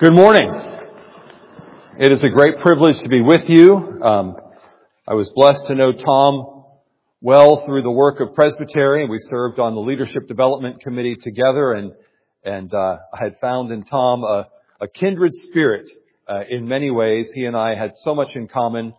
Good morning. It is a great privilege to be with you. I was blessed to know Tom well through the work of Presbytery. We served on the Leadership Development Committee together, and I had found in Tom a kindred spirit in many ways. He and I had so much in common,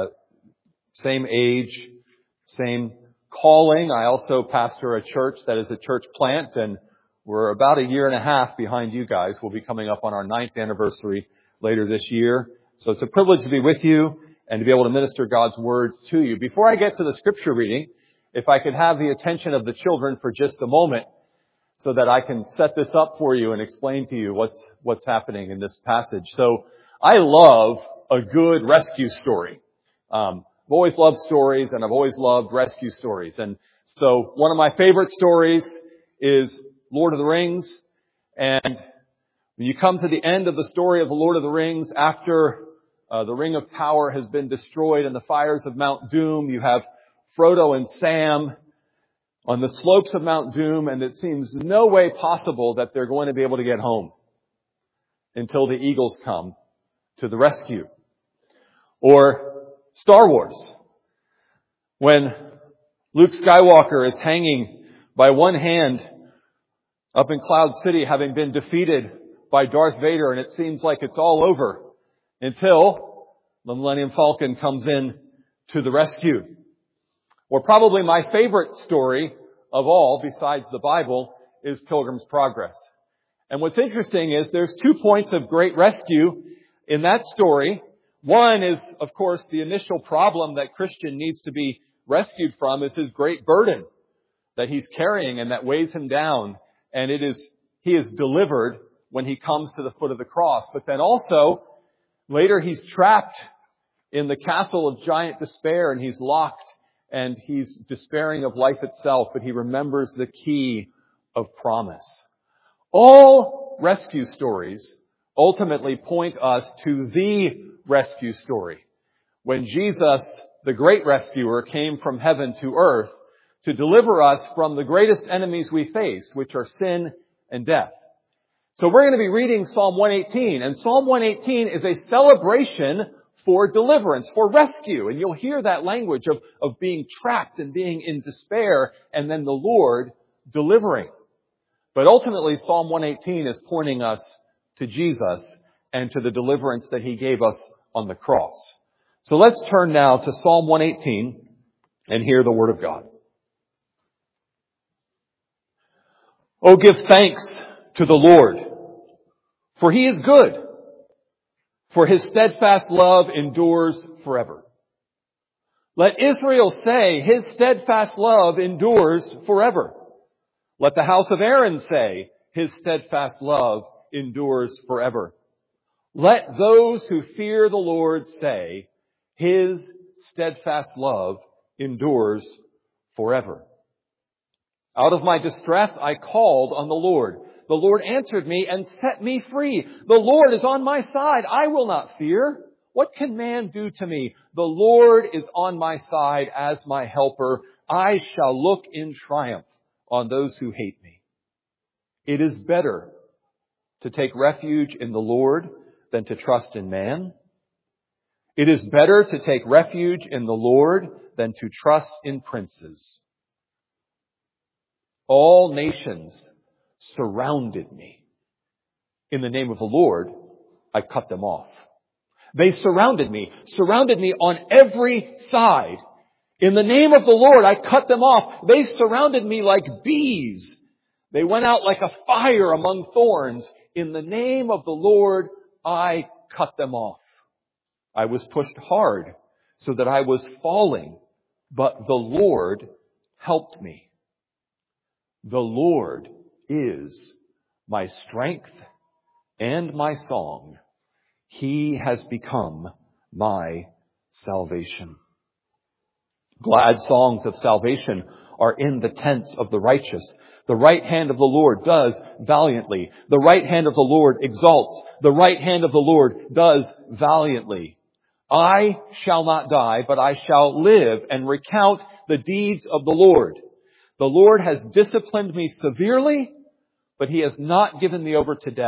same age, same calling. I also pastor a church that is a church plant, and we're about a year and a half behind you guys. We'll be coming up on our 9th anniversary later this year. So it's a privilege to be with you and to be able to minister God's Word to you. Before I get to the scripture reading, if I could have the attention of the children for just a moment so that I can set this up for you and explain to you what's happening in this passage. So I love a good rescue story. I've always loved stories, and I've always loved rescue stories. And so one of my favorite stories is Lord of the Rings. And when you come to the end of the story of the Lord of the Rings, after the Ring of Power has been destroyed in the fires of Mount Doom, you have Frodo and Sam on the slopes of Mount Doom, and it seems no way possible that they're going to be able to get home until the eagles come to the rescue. Or Star Wars, when Luke Skywalker is hanging by one hand up in Cloud City, having been defeated by Darth Vader, and it seems like it's all over until the Millennium Falcon comes in to the rescue. Or probably my favorite story of all, besides the Bible, is Pilgrim's Progress. And what's interesting is there's 2 points of great rescue in that story. One is, of course, the initial problem that Christian needs to be rescued from is his great burden that he's carrying and that weighs him down. And he is delivered when he comes to the foot of the cross. But then also, later he's trapped in the castle of giant despair, and he's locked, and he's despairing of life itself, but he remembers the key of promise. All rescue stories ultimately point us to the rescue story. When Jesus, the great rescuer, came from heaven to earth to deliver us from the greatest enemies we face, which are sin and death. So we're going to be reading Psalm 118, and Psalm 118 is a celebration for deliverance, for rescue. And you'll hear that language of being trapped and being in despair, and then the Lord delivering. But ultimately, Psalm 118 is pointing us to Jesus and to the deliverance that He gave us on the cross. So let's turn now to Psalm 118 and hear the Word of God. Oh, give thanks to the Lord, for He is good, for His steadfast love endures forever. Let Israel say, His steadfast love endures forever. Let the house of Aaron say, His steadfast love endures forever. Let those who fear the Lord say, His steadfast love endures forever. Out of my distress I called on the Lord. The Lord answered me and set me free. The Lord is on my side. I will not fear. What can man do to me? The Lord is on my side as my helper. I shall look in triumph on those who hate me. It is better to take refuge in the Lord than to trust in man. It is better to take refuge in the Lord than to trust in princes. All nations surrounded me. In the name of the Lord, I cut them off. They surrounded me on every side. In the name of the Lord, I cut them off. They surrounded me like bees. They went out like a fire among thorns. In the name of the Lord, I cut them off. I was pushed hard so that I was falling, but the Lord helped me. The Lord is my strength and my song. He has become my salvation. Glad songs of salvation are in the tents of the righteous. The right hand of the Lord does valiantly. The right hand of the Lord exalts. The right hand of the Lord does valiantly. I shall not die, but I shall live and recount the deeds of the Lord. The Lord has disciplined me severely, but He has not given me over to death.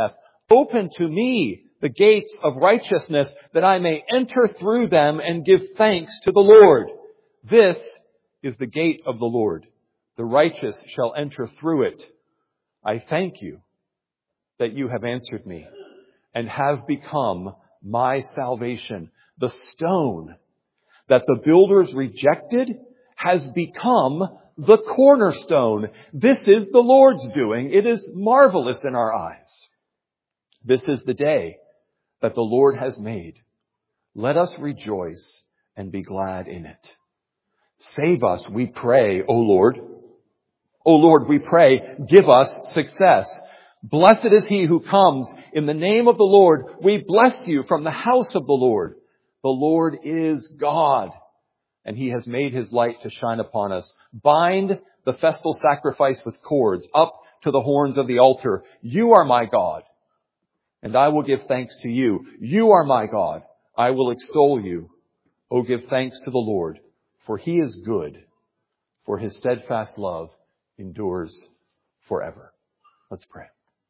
Open to me the gates of righteousness, that I may enter through them and give thanks to the Lord. This is the gate of the Lord. The righteous shall enter through it. I thank you that you have answered me and have become my salvation. The stone that the builders rejected has become the cornerstone. This is the Lord's doing. It is marvelous in our eyes. This is the day that the Lord has made. Let us rejoice and be glad in it. Save us, we pray, O Lord. O Lord, we pray, give us success. Blessed is he who comes in the name of the Lord. We bless you from the house of the Lord. The Lord is God, and he has made his light to shine upon us. Bind the festal sacrifice with cords up to the horns of the altar. You are my God, and I will give thanks to you. You are my God. I will extol you. O give thanks to the Lord, for he is good, for his steadfast love endures forever. Let's pray.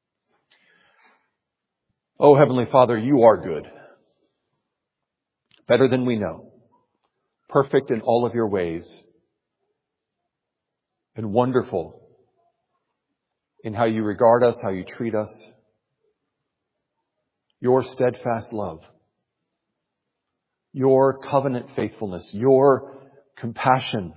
Oh, Heavenly Father, you are good, better than we know, perfect in all of your ways, and wonderful in how you regard us, how you treat us. Your steadfast love, your covenant faithfulness, your compassion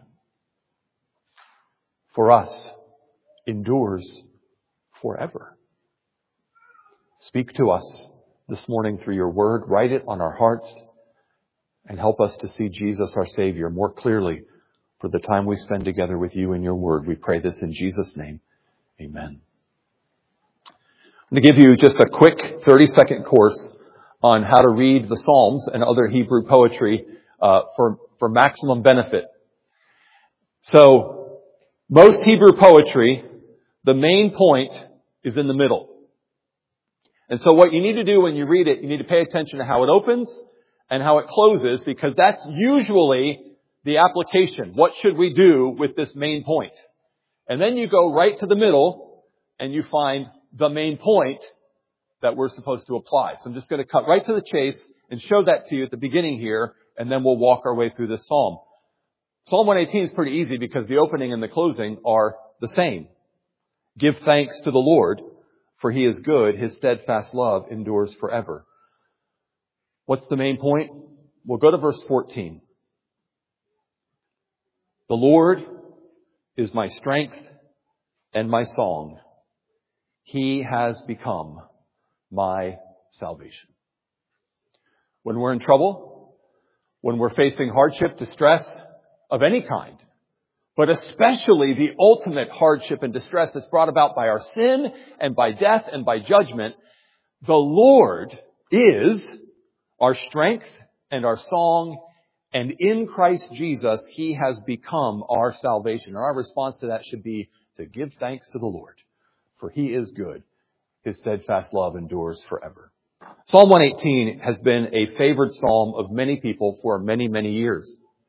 for us endures forever. Speak to us this morning through your word. Write it on our hearts and help us to see Jesus, our Savior, more clearly for the time we spend together with you in your word. We pray this in Jesus' name. Amen. I'm going to give you just a quick 30-second course on how to read the Psalms and other Hebrew poetry for maximum benefit. So, most Hebrew poetry, the main point is in the middle. And so what you need to do when you read it, you need to pay attention to how it opens and how it closes, because that's usually the application. What should we do with this main point? And then you go right to the middle and you find the main point that we're supposed to apply. So I'm just going to cut right to the chase and show that to you at the beginning here, and then we'll walk our way through this psalm. Psalm 118 is pretty easy because the opening and the closing are the same. Give thanks to the Lord, for he is good. His steadfast love endures forever. What's the main point? We'll go to verse 14. The Lord is my strength and my song. He has become my salvation. When we're in trouble, when we're facing hardship, distress of any kind, but especially the ultimate hardship and distress that's brought about by our sin and by death and by judgment, the Lord is our strength and our song, and in Christ Jesus, he has become our salvation. And our response to that should be to give thanks to the Lord, for he is good. His steadfast love endures forever. Psalm 118 has been a favored psalm of many people for many, many years.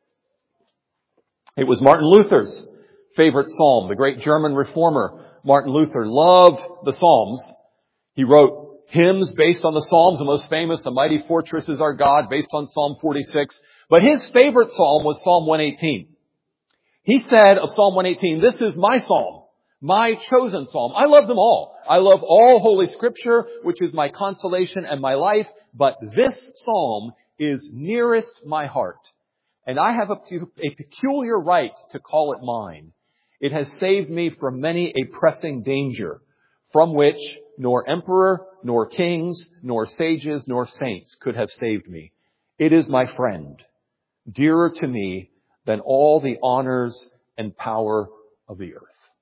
It was Martin Luther's favorite psalm. The great German reformer, Martin Luther, loved the Psalms. He wrote hymns based on the Psalms. The most famous, A Mighty Fortress is Our God, based on Psalm 46. But his favorite psalm was Psalm 118. He said of Psalm 118, this is my psalm, my chosen psalm. I love them all. I love all Holy Scripture, which is my consolation and my life. But this psalm is nearest my heart. And I have a peculiar right to call it mine. It has saved me from many a pressing danger, from which nor emperor, nor kings, nor sages, nor saints could have saved me. It is my friend, dearer to me than all the honors and power of the earth.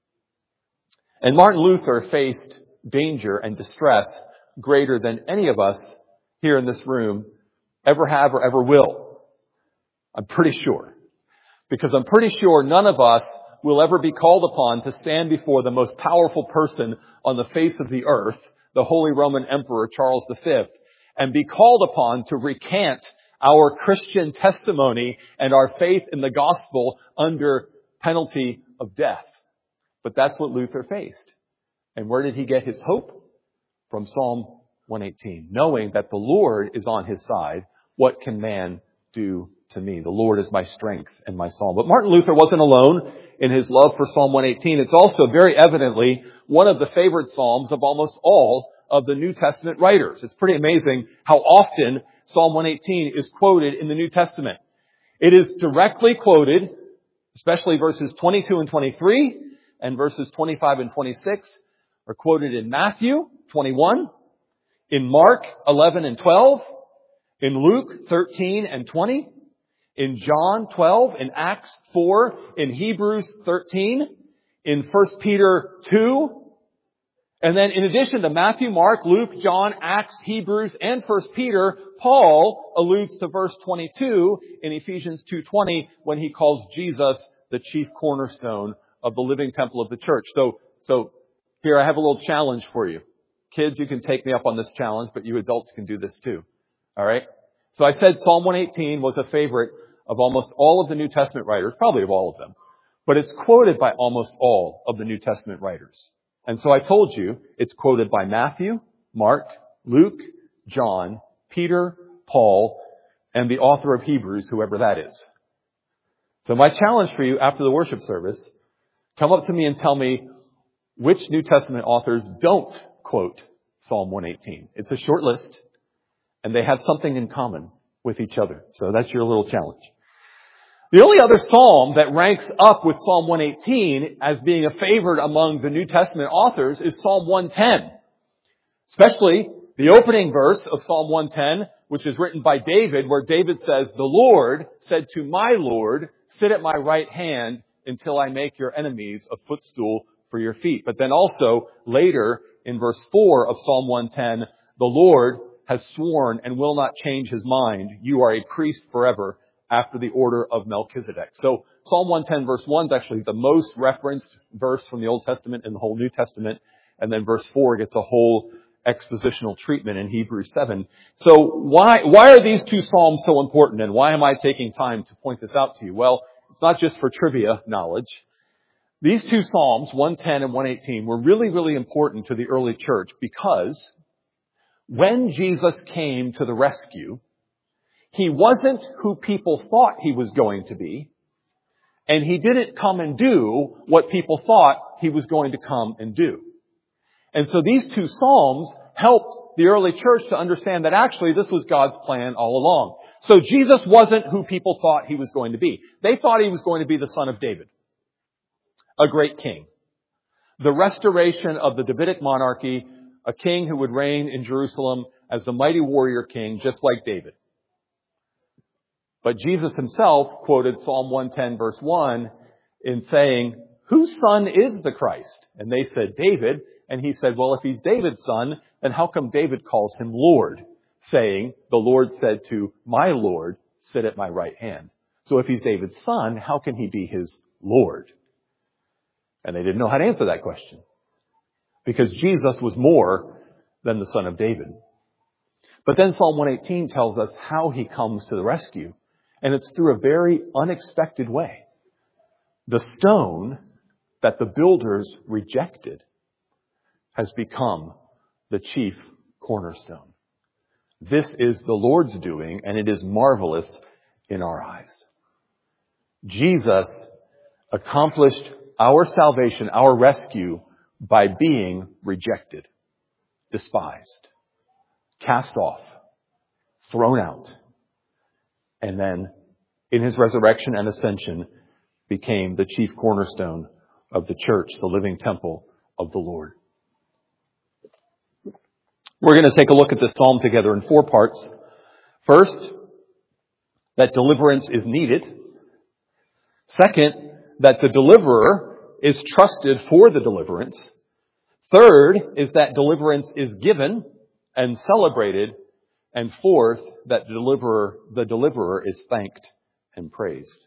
And Martin Luther faced danger and distress greater than any of us here in this room ever have or ever will. I'm pretty sure. Because I'm pretty sure none of us will ever be called upon to stand before the most powerful person on the face of the earth, the Holy Roman Emperor Charles V, and be called upon to recant our Christian testimony and our faith in the gospel under penalty of death. But that's what Luther faced. And where did he get his hope? From Psalm 118. Knowing that the Lord is on his side, what can man do to me? The Lord is my strength and my psalm. But Martin Luther wasn't alone in his love for Psalm 118. It's also very evidently one of the favorite psalms of almost all of the New Testament writers. It's pretty amazing how often Psalm 118 is quoted in the New Testament. It is directly quoted, especially verses 22 and 23 and verses 25 and 26 are quoted in Matthew 21, in Mark 11 and 12, in Luke 13 and 20, in John 12, in Acts 4, in Hebrews 13, in 1 Peter 2, and then in addition to Matthew, Mark, Luke, John, Acts, Hebrews, and 1 Peter, Paul alludes to verse 22 in Ephesians 2:20 when he calls Jesus the chief cornerstone of the living temple of the church. So here I have a little challenge for you. Kids, you can take me up on this challenge, but you adults can do this too. All right? So I said Psalm 118 was a favorite of almost all of the New Testament writers, probably of all of them. But it's quoted by almost all of the New Testament writers. And so I told you it's quoted by Matthew, Mark, Luke, John, Peter, Paul, and the author of Hebrews, whoever that is. So my challenge for you after the worship service, come up to me and tell me which New Testament authors don't quote Psalm 118. It's a short list, and they have something in common with each other. So that's your little challenge. The only other psalm that ranks up with Psalm 118 as being a favorite among the New Testament authors is Psalm 110. Especially the opening verse of Psalm 110, which is written by David, where David says, "The Lord said to my Lord, sit at my right hand until I make your enemies a footstool for your feet." But then also later in verse 4 of Psalm 110, the Lord has sworn and will not change his mind. You are a priest forever after the order of Melchizedek. So Psalm 110 verse 1 is actually the most referenced verse from the Old Testament and the whole New Testament. And then verse 4 gets a whole expositional treatment in Hebrews 7. So why are these two psalms so important, and why am I taking time to point this out to you? Well, it's not just for trivia knowledge. These two psalms, 110 and 118, were really, really important to the early church because when Jesus came to the rescue, he wasn't who people thought he was going to be, and he didn't come and do what people thought he was going to come and do. And so these two psalms helped the early church to understand that actually this was God's plan all along. So Jesus wasn't who people thought he was going to be. They thought he was going to be the son of David, a great king. The restoration of the Davidic monarchy, a king who would reign in Jerusalem as the mighty warrior king, just like David. But Jesus himself quoted Psalm 110 verse 1 in saying, "Whose son is the Christ?" And they said, "David." And he said, "Well, if he's David's son, then how come David calls him Lord, saying, 'The Lord said to my Lord, sit at my right hand'?" So if he's David's son, how can he be his Lord? And they didn't know how to answer that question, because Jesus was more than the son of David. But then Psalm 118 tells us how he comes to the rescue. And it's through a very unexpected way. The stone that the builders rejected has become the chief cornerstone. This is the Lord's doing, and it is marvelous in our eyes. Jesus accomplished our salvation, our rescue, by being rejected, despised, cast off, thrown out, and then in his resurrection and ascension became the chief cornerstone of the church, the living temple of the Lord. We're going to take a look at this psalm together in 4 parts. First, that deliverance is needed. Second, that the deliverer is trusted for the deliverance. Third is that deliverance is given and celebrated. And fourth, that the deliverer is thanked and praised.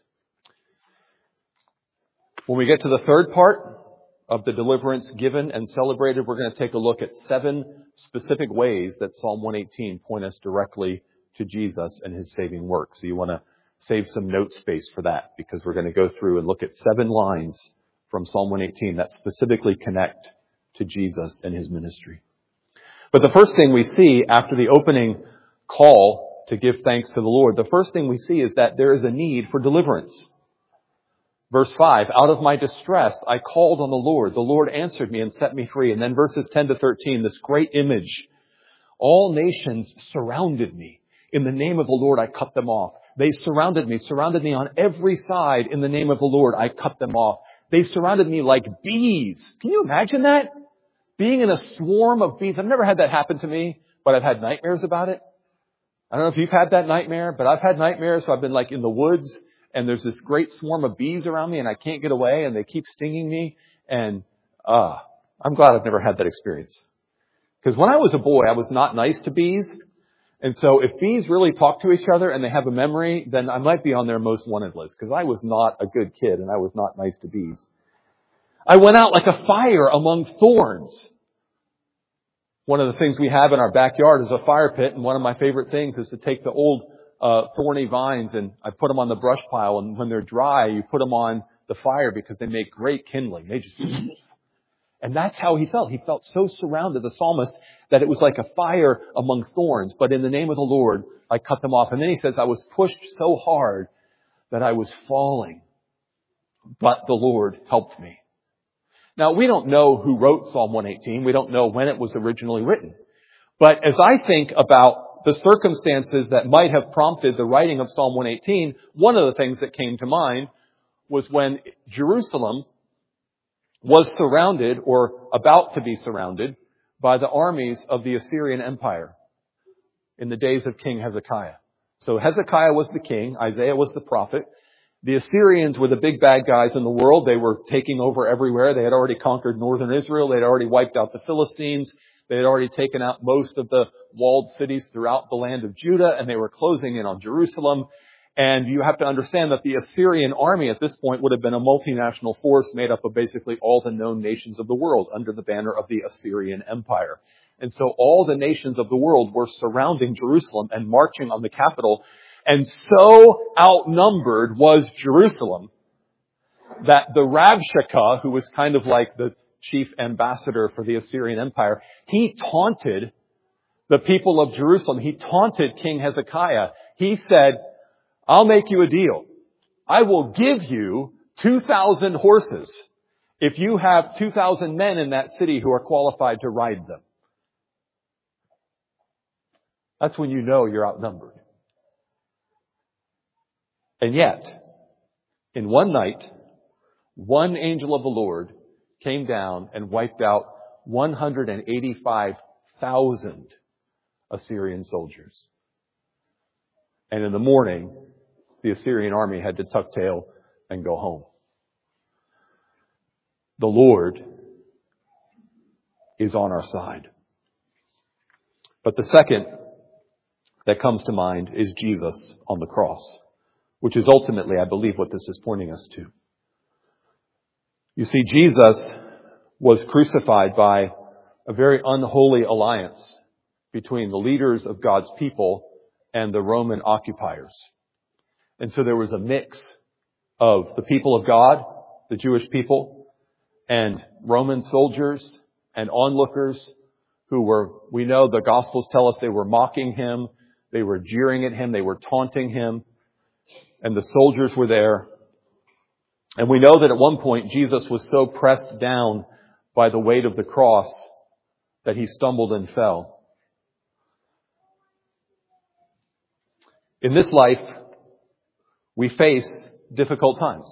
When we get to the third part of the deliverance given and celebrated, we're going to take a look at 7 specific ways that Psalm 118 point us directly to Jesus and his saving work. So you want to save some note space for that, because we're going to go through and look at 7 lines from Psalm 118 that specifically connect to Jesus and his ministry. But the first thing we see after the opening call to give thanks to the Lord, the first thing we see is that there is a need for deliverance. Verse 5, out of my distress, I called on the Lord. The Lord answered me and set me free. And then verses 10 to 13, this great image. All nations surrounded me. In the name of the Lord, I cut them off. They surrounded me on every side. In the name of the Lord, I cut them off. They surrounded me like bees. Can you imagine that? Being in a swarm of bees. I've never had that happen to me, but I've had nightmares about it. I don't know if you've had that nightmare, but I've had nightmares. So I've been like in the woods and there's this great swarm of bees around me and I can't get away and they keep stinging me. And I'm glad I've never had that experience. Because when I was a boy, I was not nice to bees. And so if bees really talk to each other and they have a memory, then I might be on their most wanted list because I was not a good kid and I was not nice to bees. I went out like a fire among thorns. One of the things we have in our backyard is a fire pit, and one of my favorite things is to take the old thorny vines and I put them on the brush pile, and when they're dry, you put them on the fire because they make great kindling. They just... And that's how he felt. He felt so surrounded, the psalmist, that it was like a fire among thorns. But in the name of the Lord, I cut them off. And then he says, I was pushed so hard that I was falling, but the Lord helped me. Now, we don't know who wrote Psalm 118. We don't know when it was originally written. But as I think about the circumstances that might have prompted the writing of Psalm 118, one of the things that came to mind was when Jerusalem was surrounded or about to be surrounded by the armies of the Assyrian Empire in the days of King Hezekiah. So Hezekiah was the king. Isaiah was the prophet. The Assyrians were the big bad guys in the world. They were taking over everywhere. They had already conquered northern Israel. They had already wiped out the Philistines. They had already taken out most of the walled cities throughout the land of Judah, and they were closing in on Jerusalem. And you have to understand that the Assyrian army at this point would have been a multinational force made up of basically all the known nations of the world under the banner of the Assyrian Empire. And so all the nations of the world were surrounding Jerusalem and marching on the capital. And so outnumbered was Jerusalem that the Rabshakeh, who was kind of like the chief ambassador for the Assyrian Empire, he taunted the people of Jerusalem. He taunted King Hezekiah. He said, I'll make you a deal. I will give you 2,000 horses if you have 2,000 men in that city who are qualified to ride them. That's when you know you're outnumbered. And yet, in one night, one angel of the Lord came down and wiped out 185,000 Assyrian soldiers. And in the morning, the Assyrian army had to tuck tail and go home. The Lord is on our side. But the second that comes to mind is Jesus on the cross, which is ultimately, I believe, what this is pointing us to. You see, Jesus was crucified by a very unholy alliance between the leaders of God's people and the Roman occupiers. And so there was a mix of the people of God, the Jewish people, and Roman soldiers and onlookers who were, we know the Gospels tell us they were mocking him, they were jeering at him, they were taunting him, and the soldiers were there. And we know that at one point Jesus was so pressed down by the weight of the cross that he stumbled and fell. In this life, we face difficult times.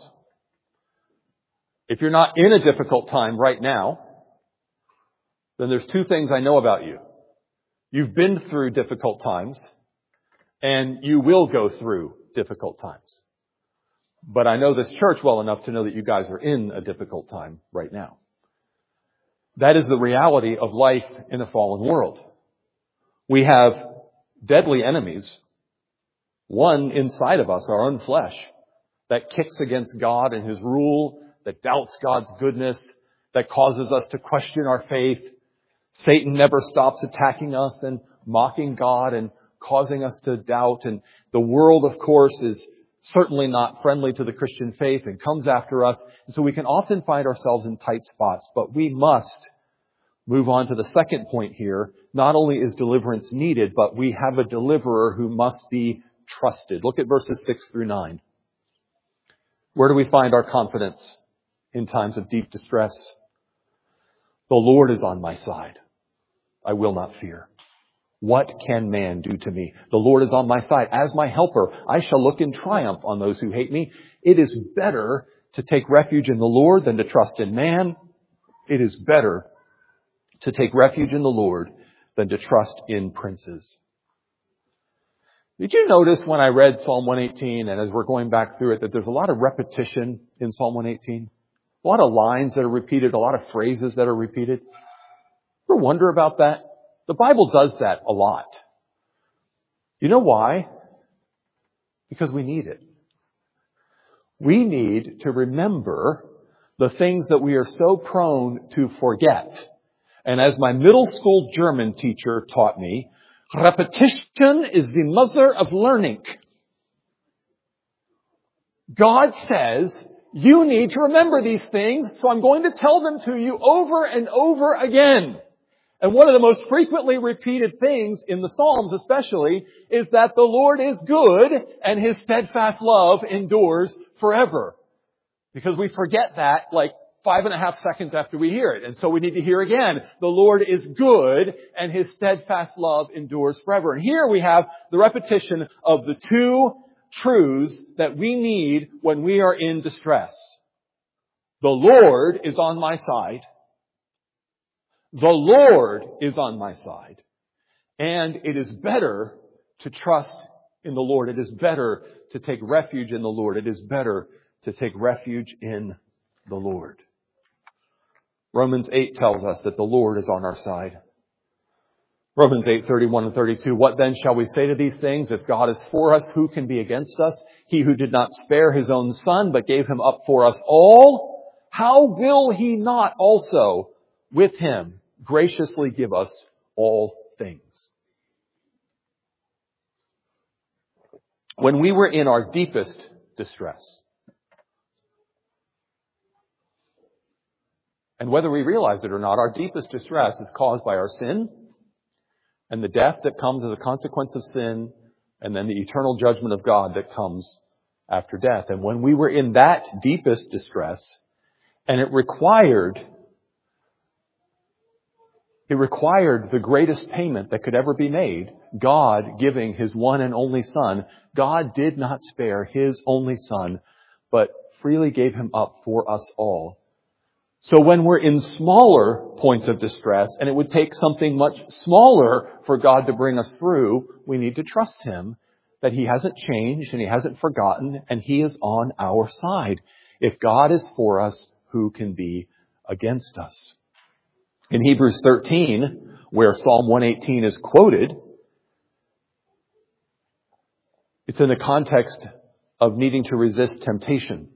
If you're not in a difficult time right now, then there's two things I know about you. You've been through difficult times, and you will go through difficult times. But I know this church well enough to know that you guys are in a difficult time right now. That is the reality of life in a fallen world. We have deadly enemies. One inside of us, our own flesh, that kicks against God and his rule, that doubts God's goodness, that causes us to question our faith. Satan never stops attacking us and mocking God and causing us to doubt. And the world, of course, is certainly not friendly to the Christian faith and comes after us. And so we can often find ourselves in tight spots, but we must Move on to the second point here. Not only is deliverance needed, but we have a deliverer who must be trusted. Look at verses 6 through 9. Where do we find our confidence in times of deep distress? The Lord is on my side. I will not fear. What can man do to me? The Lord is on my side. As my helper, I shall look in triumph on those who hate me. It is better to take refuge in the Lord than to trust in man. It is better to take refuge in the Lord than to trust in princes. Did you notice when I read Psalm 118 and as we're going back through it that there's a lot of repetition in Psalm 118? A lot of lines that are repeated, a lot of phrases that are repeated. Ever wonder about that? The Bible does that a lot. You know why? Because we need it. We need to remember the things that we are so prone to forget. And as my middle school German teacher taught me, repetition is the mother of learning. God says, you need to remember these things, so I'm going to tell them to you over and over again. And one of the most frequently repeated things in the Psalms especially is that the Lord is good and His steadfast love endures forever. Because we forget that like 5.5 seconds after we hear it. And so we need to hear again, the Lord is good and His steadfast love endures forever. And here we have the repetition of the two truths that we need when we are in distress. The Lord is on my side. The Lord is on my side. And it is better to trust in the Lord. It is better to take refuge in the Lord. It is better to take refuge in the Lord. Romans 8 tells us that the Lord is on our side. Romans 8:31 and 32. What then shall we say to these things? If God is for us, who can be against us? He who did not spare His own Son, but gave Him up for us all, how will He not also with Him graciously give us all things? When we were in our deepest distress, and whether we realize it or not, our deepest distress is caused by our sin and the death that comes as a consequence of sin, and then the eternal judgment of God that comes after death. And when we were in that deepest distress, and it required the greatest payment that could ever be made, God giving His one and only Son. God did not spare His only Son, but freely gave Him up for us all. So when we're in smaller points of distress, and it would take something much smaller for God to bring us through, we need to trust Him that He hasn't changed and He hasn't forgotten, and He is on our side. If God is for us, who can be against us? In Hebrews 13, where Psalm 118 is quoted, it's in the context of needing to resist temptation.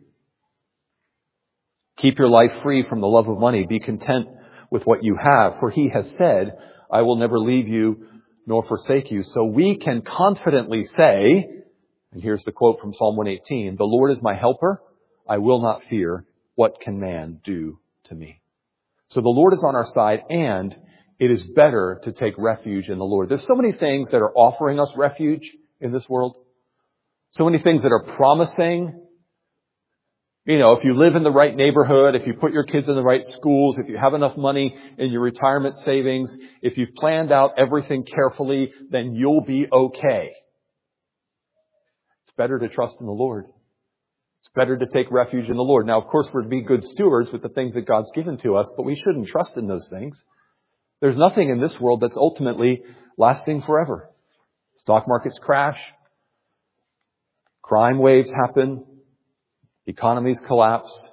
Keep your life free from the love of money. Be content with what you have. For He has said, I will never leave you nor forsake you. So we can confidently say, and here's the quote from Psalm 118, the Lord is my helper. I will not fear. What can man do to me? So the Lord is on our side, and it is better to take refuge in the Lord. There's so many things that are offering us refuge in this world. So many things that are promising. If you live in the right neighborhood, if you put your kids in the right schools, if you have enough money in your retirement savings, if you've planned out everything carefully, then you'll be okay. It's better to trust in the Lord. It's better to take refuge in the Lord. Now, of course, we're to be good stewards with the things that God's given to us, but we shouldn't trust in those things. There's nothing in this world that's ultimately lasting forever. Stock markets crash. Crime waves happen. Economies collapse.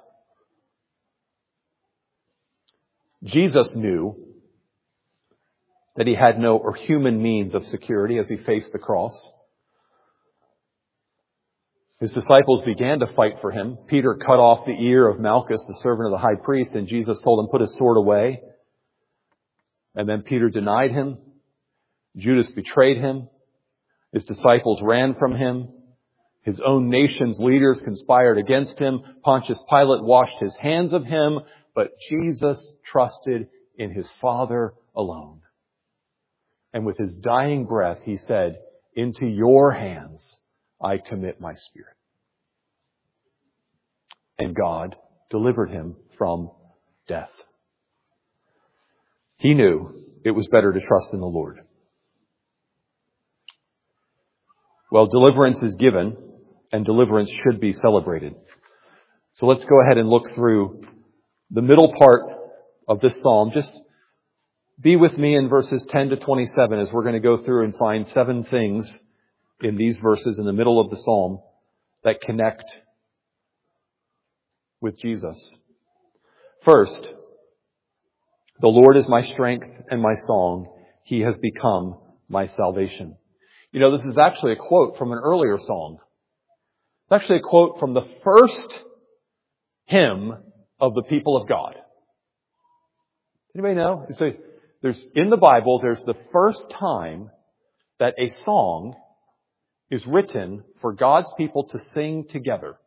Jesus knew that He had no human means of security as He faced the cross. His disciples began to fight for Him. Peter cut off the ear of Malchus, the servant of the high priest, and Jesus told him, put his sword away. And then Peter denied Him. Judas betrayed Him. His disciples ran from Him. His own nation's leaders conspired against Him. Pontius Pilate washed his hands of Him, but Jesus trusted in his Father alone. And with his dying breath, he said, "Into your hands I commit my spirit." And God delivered him from death. He knew it was better to trust in the Lord. Well, deliverance is given, and deliverance should be celebrated. So let's go ahead and look through the middle part of this psalm. Just be with me in verses 10 to 27 as we're going to go through and find 7 things in these verses in the middle of the psalm that connect with Jesus. First, the Lord is my strength and my song. He has become my salvation. You know, this is actually a quote from an earlier song. It's actually a quote from the first hymn of the people of God. Anybody know? In the Bible, there's the first time that a song is written for God's people to sing together.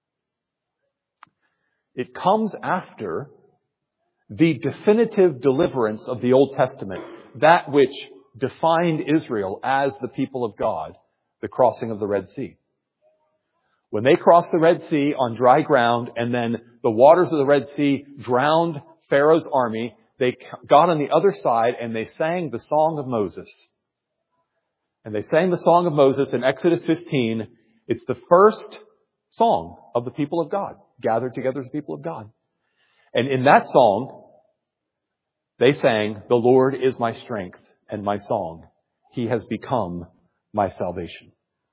It comes after the definitive deliverance of the Old Testament, that which defined Israel as the people of God, the crossing of the Red Sea. When they crossed the Red Sea on dry ground, and then the waters of the Red Sea drowned Pharaoh's army, they got on the other side and they sang the Song of Moses. And they sang the Song of Moses in Exodus 15. It's the first song of the people of God, gathered together as the people of God. And in that song, they sang, "The Lord is my strength and my song. He has become my salvation."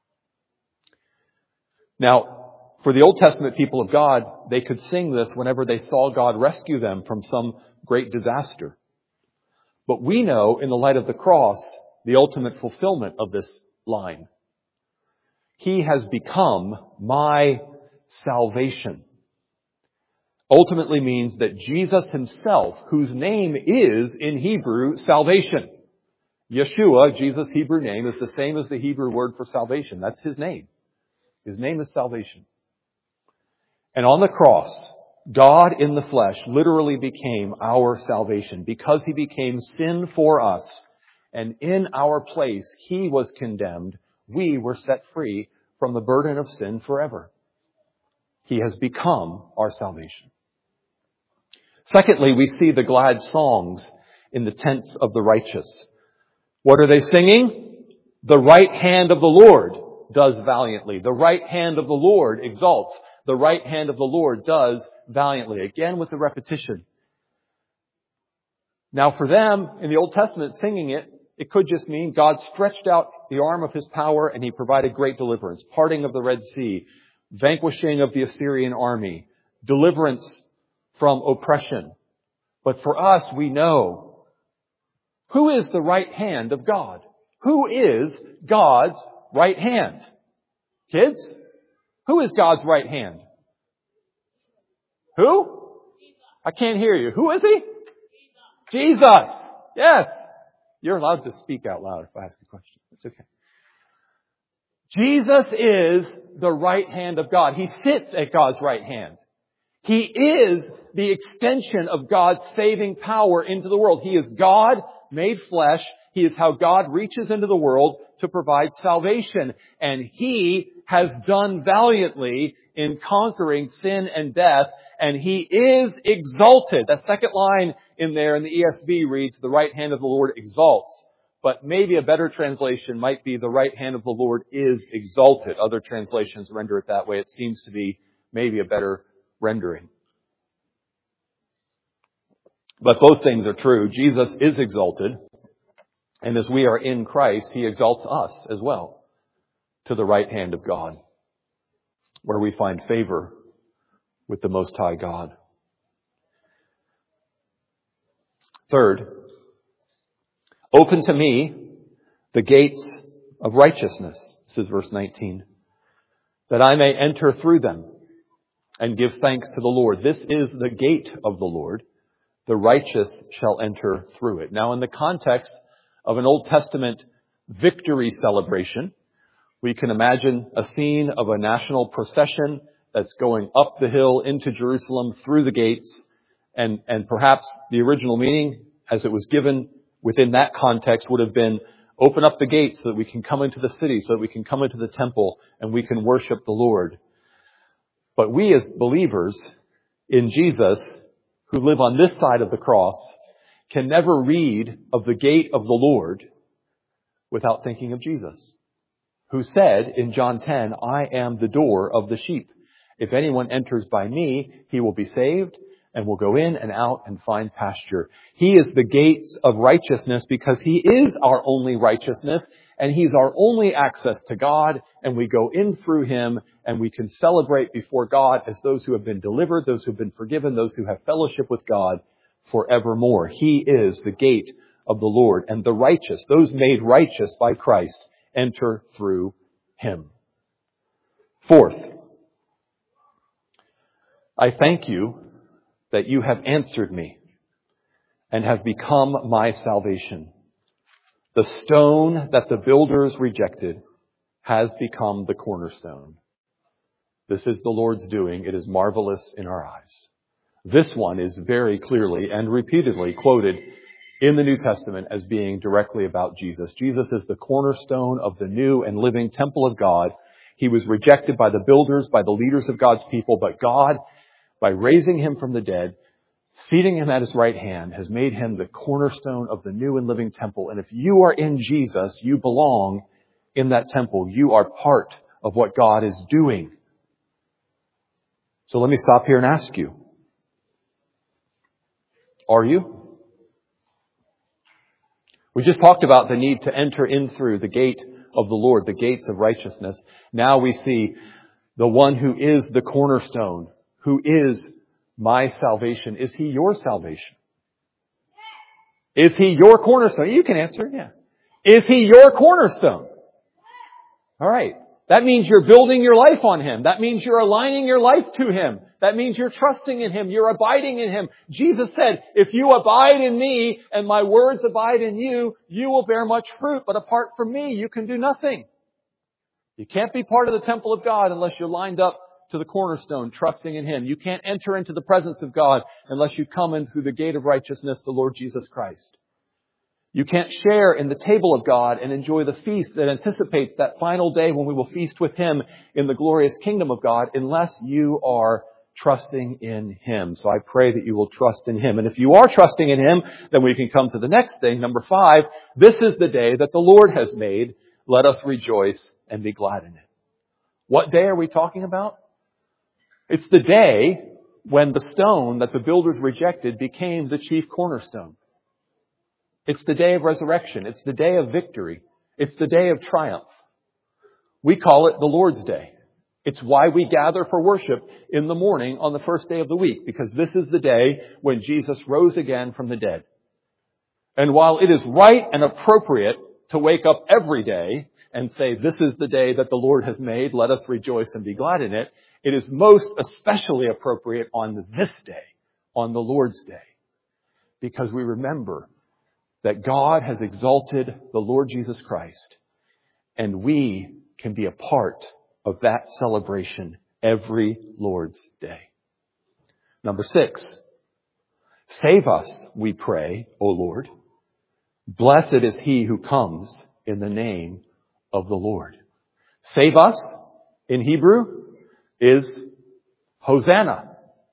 Now, for the Old Testament people of God, they could sing this whenever they saw God rescue them from some great disaster. But we know, in the light of the cross, the ultimate fulfillment of this line. He has become my salvation. Ultimately means that Jesus himself, whose name is in Hebrew salvation. Yeshua, Jesus' Hebrew name, is the same as the Hebrew word for salvation. That's his name. His name is salvation. And on the cross, God in the flesh literally became our salvation because he became sin for us. And in our place, he was condemned. We were set free from the burden of sin forever. He has become our salvation. Secondly, we see the glad songs in the tents of the righteous. What are they singing? The right hand of the Lord does valiantly. The right hand of the Lord exalts. The right hand of the Lord does valiantly. Again with the repetition. Now for them, in the Old Testament, singing it, it could just mean God stretched out the arm of his power and he provided great deliverance. Parting of the Red Sea, vanquishing of the Assyrian army, deliverance from oppression. But for us, we know, who is the right hand of God? Who is God's right hand? Kids? Who is God's right hand? Who? I can't hear you. Who is he? Jesus. Yes. You're allowed to speak out loud if I ask a question. It's okay. Jesus is the right hand of God. He sits at God's right hand. He is the extension of God's saving power into the world. He is God made flesh. He is how God reaches into the world to provide salvation. And he has done valiantly in conquering sin and death. And he is exalted. That second line in there in the ESV reads, "The right hand of the Lord exalts." But maybe a better translation might be, "The right hand of the Lord is exalted." Other translations render it that way. It seems to be maybe a better rendering. But both things are true. Jesus is exalted. And as we are in Christ, he exalts us as well to the right hand of God, where we find favor with the Most High God. Third, open to me the gates of righteousness. This is verse 19. That I may enter through them and give thanks to the Lord. This is the gate of the Lord. The righteous shall enter through it. Now, in the context of an Old Testament victory celebration, we can imagine a scene of a national procession that's going up the hill into Jerusalem through the gates. And perhaps the original meaning as it was given within that context, would have been open up the gates so that we can come into the city, so that we can come into the temple and we can worship the Lord. But we as believers in Jesus who live on this side of the cross can never read of the gate of the Lord without thinking of Jesus, who said in John 10, I am the door of the sheep. If anyone enters by me, he will be saved and will go in and out and find pasture. He is the gates of righteousness because he is our only righteousness and he's our only access to God, and we go in through him and we can celebrate before God as those who have been delivered, those who have been forgiven, those who have fellowship with God forevermore. He is the gate of the Lord, and the righteous, those made righteous by Christ, enter through him. Fourth, I thank you that you have answered me and have become my salvation. The stone that the builders rejected has become the cornerstone. This is the Lord's doing. It is marvelous in our eyes. This one is very clearly and repeatedly quoted in the New Testament as being directly about Jesus. Jesus is the cornerstone of the new and living temple of God. He was rejected by the builders, by the leaders of God's people, but God, by raising him from the dead, seating him at his right hand, has made him the cornerstone of the new and living temple. And if you are in Jesus, you belong in that temple. You are part of what God is doing. So let me stop here and ask you, are you? We just talked about the need to enter in through the gate of the Lord, the gates of righteousness. Now we see the one who is the cornerstone, who is my salvation. Is he your salvation? Is he your cornerstone? You can answer, yeah. Is he your cornerstone? All right. That means you're building your life on him. That means you're aligning your life to him. That means you're trusting in him. You're abiding in him. Jesus said, if you abide in me and my words abide in you, you will bear much fruit. But apart from me, you can do nothing. You can't be part of the temple of God unless you're lined up to the cornerstone, trusting in him. You can't enter into the presence of God unless you come in through the gate of righteousness, the Lord Jesus Christ. You can't share in the table of God and enjoy the feast that anticipates that final day when we will feast with him in the glorious kingdom of God unless you are trusting in him. So I pray that you will trust in him. And if you are trusting in him, then we can come to the next thing. Number 5, this is the day that the Lord has made. Let us rejoice and be glad in it. What day are we talking about? It's the day when the stone that the builders rejected became the chief cornerstone. It's the day of resurrection. It's the day of victory. It's the day of triumph. We call it the Lord's Day. It's why we gather for worship in the morning on the first day of the week, because this is the day when Jesus rose again from the dead. And while it is right and appropriate to wake up every day and say, this is the day that the Lord has made, let us rejoice and be glad in it, it is most especially appropriate on this day, on the Lord's Day, because we remember that God has exalted the Lord Jesus Christ, and we can be a part of that celebration every Lord's Day. Number 6, save us, we pray, O Lord. Blessed is he who comes in the name of the Lord. Save us, in Hebrew, is Hosanna.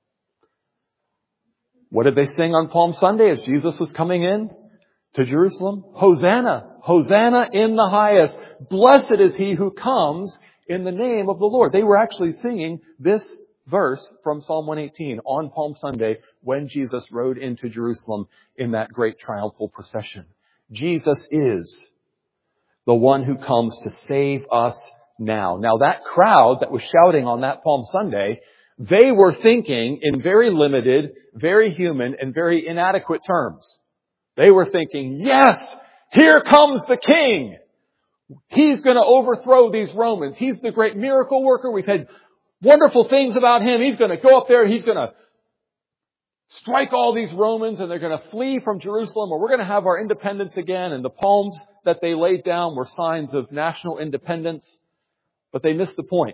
What did they sing on Palm Sunday as Jesus was coming in to Jerusalem? Hosanna, Hosanna in the highest. Blessed is he who comes in the name of the Lord. They were actually singing this verse from Psalm 118 on Palm Sunday when Jesus rode into Jerusalem in that great triumphal procession. Jesus is the one who comes to save us now. Now that crowd that was shouting on that Palm Sunday, they were thinking in very limited, very human, and very inadequate terms. They were thinking, yes, here comes the King. He's going to overthrow these Romans. He's the great miracle worker. We've had wonderful things about him. He's going to go up there. He's going to strike all these Romans and they're going to flee from Jerusalem, or we're going to have our independence again. And the palms that they laid down were signs of national independence. But they missed the point.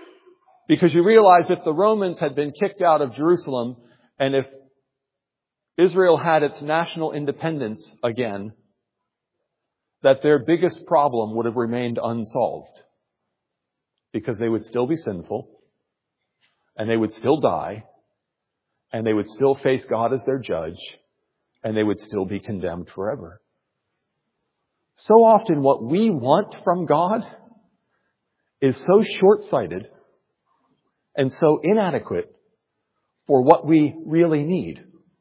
Because you realize if the Romans had been kicked out of Jerusalem, and if Israel had its national independence again, that their biggest problem would have remained unsolved. Because they would still be sinful, and they would still die, and they would still face God as their judge, and they would still be condemned forever. So often what we want from God is so short-sighted and so inadequate for what we really need.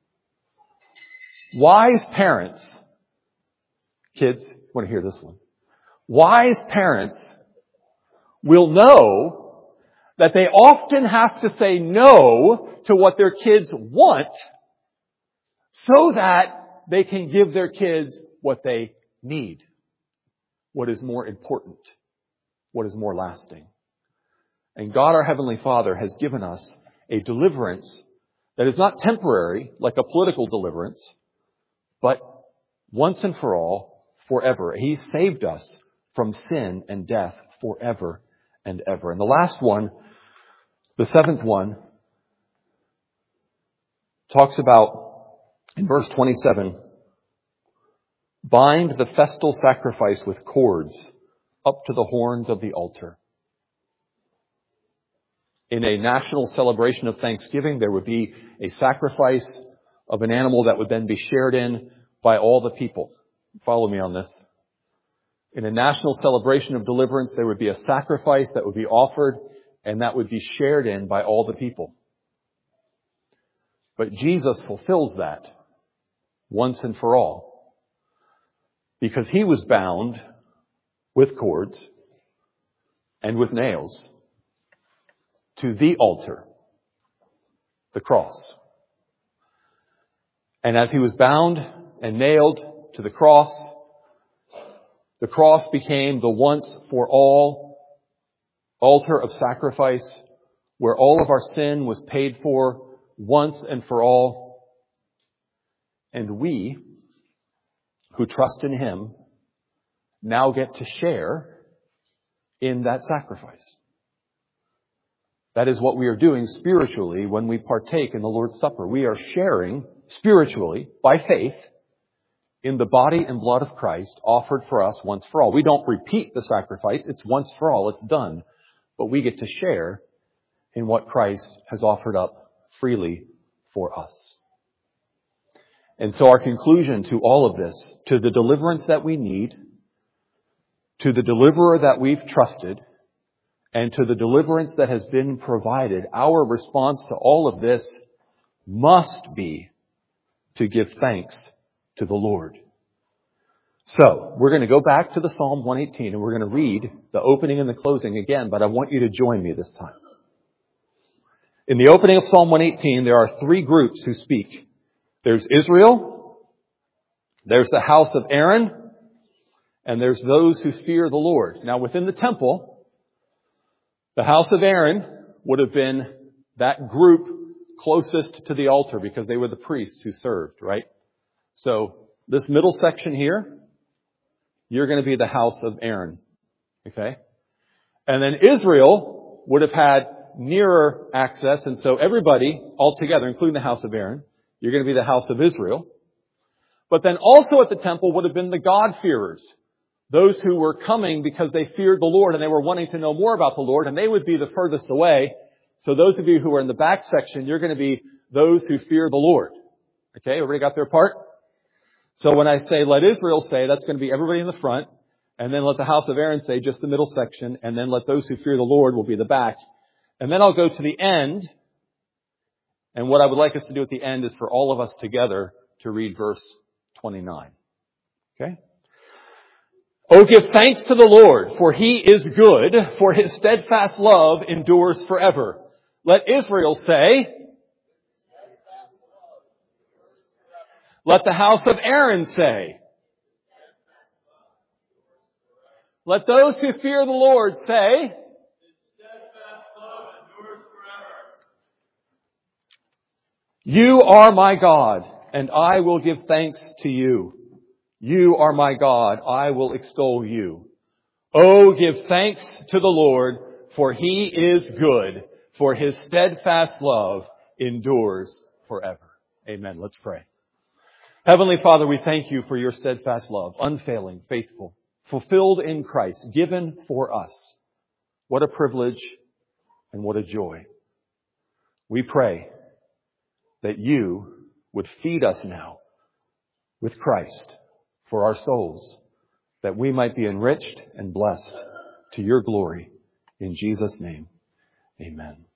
Wise parents, kids, want to hear this one. Wise parents will know that they often have to say no to what their kids want so that they can give their kids what they need, what is more important, what is more lasting. And God, our Heavenly Father, has given us a deliverance that is not temporary, like a political deliverance, but once and for all, forever. He saved us from sin and death forever and ever. And the last one, the seventh one, talks about, in verse 27, bind the festal sacrifice with cords up to the horns of the altar. In a national celebration of Thanksgiving, there would be a sacrifice of an animal that would then be shared in by all the people. Follow me on this. In a national celebration of deliverance, there would be a sacrifice that would be offered and that would be shared in by all the people. But Jesus fulfills that once and for all, because he was bound with cords and with nails to the altar, the cross. And as he was bound and nailed to the cross became the once for all altar of sacrifice where all of our sin was paid for once and for all. And we, who trust in him, now get to share in that sacrifice. That is what we are doing spiritually when we partake in the Lord's Supper. We are sharing spiritually, by faith, in the body and blood of Christ offered for us once for all. We don't repeat the sacrifice. It's once for all. It's done. But we get to share in what Christ has offered up freely for us. And so our conclusion to all of this, to the deliverance that we need, to the deliverer that we've trusted, and to the deliverance that has been provided, our response to all of this must be to give thanks to the Lord. So, we're going to go back to the Psalm 118 and we're going to read the opening and the closing again, but I want you to join me this time. In the opening of Psalm 118, there are three groups who speak. There's Israel, there's the house of Aaron, and there's those who fear the Lord. Now, within the temple, the house of Aaron would have been that group closest to the altar because they were the priests who served, right? So, this middle section here, you're going to be the house of Aaron. Okay? And then Israel would have had nearer access, and so everybody all together, including the house of Aaron, you're going to be the house of Israel. But then also at the temple would have been the God-fearers. Those who were coming because they feared the Lord and they were wanting to know more about the Lord, and they would be the furthest away. So those of you who are in the back section, you're going to be those who fear the Lord. Okay, everybody got their part? So when I say, let Israel say, that's going to be everybody in the front. And then let the house of Aaron say, just the middle section. And then let those who fear the Lord will be the back. And then I'll go to the end. And what I would like us to do at the end is for all of us together to read verse 29. Okay? Oh, give thanks to the Lord, for he is good, for his steadfast love endures forever. Let Israel say, let the house of Aaron say. Let those who fear the Lord say. You are my God, and I will give thanks to you. You are my God, I will extol you. Oh, give thanks to the Lord, for he is good, for his steadfast love endures forever. Amen. Let's pray. Heavenly Father, we thank you for your steadfast love, unfailing, faithful, fulfilled in Christ, given for us. What a privilege and what a joy. We pray that you would feed us now with Christ for our souls, that we might be enriched and blessed to your glory. In Jesus' name, amen.